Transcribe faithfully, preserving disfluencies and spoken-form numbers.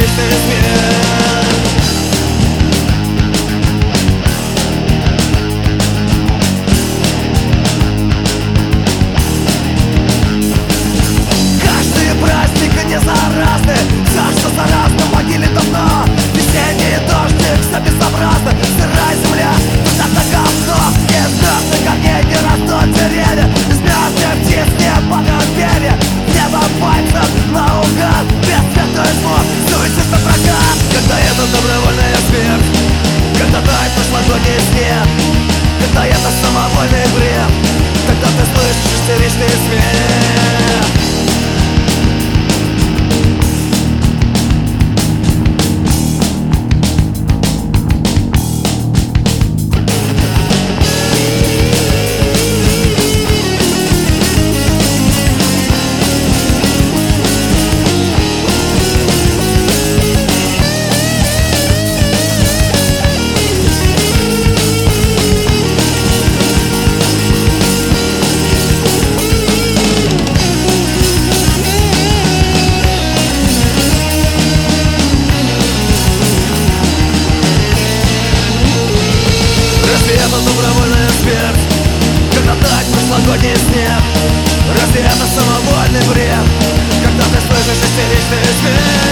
истеричный смех. Каждый праздник не заразны, все, что заразно, в могиле давно. Весенний дождик, все безобразно, сырая земля, куда-то говно. Из мертвых камней не растут деревья, из мертвых птиц не падают перья. Небо пальцем наугад, бесцветный звук, суетит на прокат. Когда это добровольная смерть, когда тает прошлогодний снег, когда это самовольный бред, когда ты слышишь истеричный смех. Добровольная смерть, когда тает прошлогодний снег. Разве это самовольный бред, когда ты слышишь истеричный смех?